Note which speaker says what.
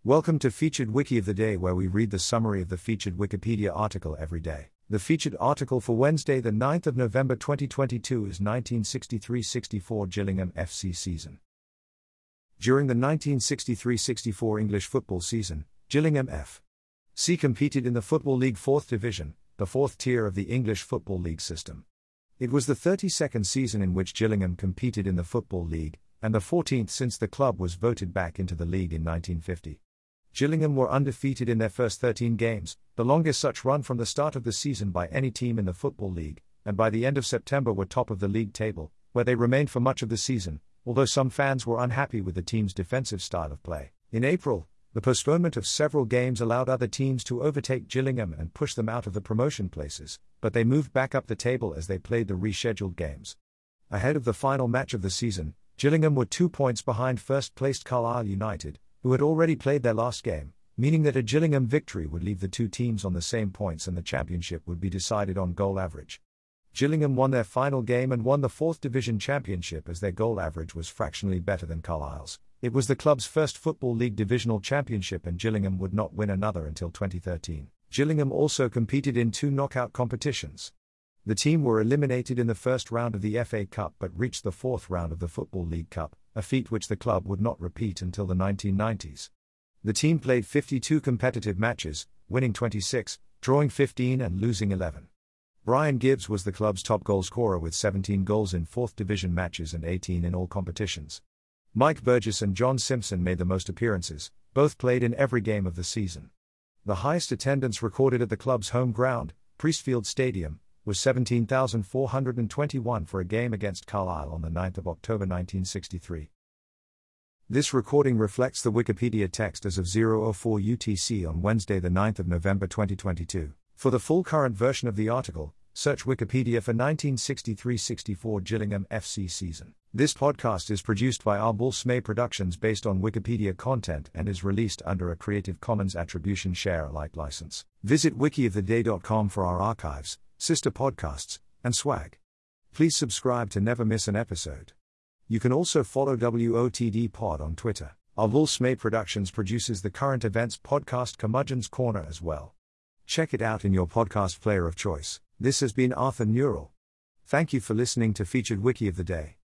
Speaker 1: Welcome to Featured Wiki of the Day, where we read the summary of the featured Wikipedia article every day. The featured article for Wednesday, the 9th of November 2022 is 1963-64 Gillingham FC season. During the 1963-64 English football season, Gillingham FC competed in the Football League 4th Division, the fourth tier of the English Football League system. It was the 32nd season in which Gillingham competed in the Football League, and the 14th since the club was voted back into the league in 1950. Gillingham were undefeated in their first 13 games, the longest such run from the start of the season by any team in the Football League, and by the end of September were top of the league table, where they remained for much of the season, although some fans were unhappy with the team's defensive style of play. In April, the postponement of several games allowed other teams to overtake Gillingham and push them out of the promotion places, but they moved back up the table as they played the rescheduled games. Ahead of the final match of the season, Gillingham were 2 points behind first-placed Carlisle United, who had already played their last game, meaning that a Gillingham victory would leave the two teams on the same points and the championship would be decided on goal average. Gillingham won their final game and won the 4th Division Championship as their goal average was fractionally better than Carlisle's. It was the club's first Football League Divisional Championship, and Gillingham would not win another until 2013. Gillingham also competed in 2 knockout competitions. The team were eliminated in the first round of the FA Cup but reached the 4th round of the Football League Cup, a feat which the club would not repeat until the 1990s. The team played 52 competitive matches, winning 26, drawing 15 and losing 11. Brian Gibbs was the club's top goal scorer with 17 goals in 4th Division matches and 18 in all competitions. Mike Burgess and John Simpson made the most appearances, both played in every game of the season. The highest attendance recorded at the club's home ground, Priestfield Stadium, was 17,421 for a game against Carlisle on the 9th of October 1963. This recording reflects the Wikipedia text as of 0:04 UTC on Wednesday the 9th of November 2022. For the full current version of the article, search Wikipedia for 1963-64 Gillingham FC season. This podcast is produced by Arbol Smay Productions based on Wikipedia content and is released under a Creative Commons Attribution Share Alike license. Visit wikioftheday.com for our archives, sister podcasts, and swag. Please subscribe to never miss an episode. You can also follow WOTD Pod on Twitter. Arbol Smay Productions produces the current events podcast Curmudgeon's Corner as well. Check it out in your podcast player of choice. This has been Arthur Neural. Thank you for listening to Featured Wiki of the Day.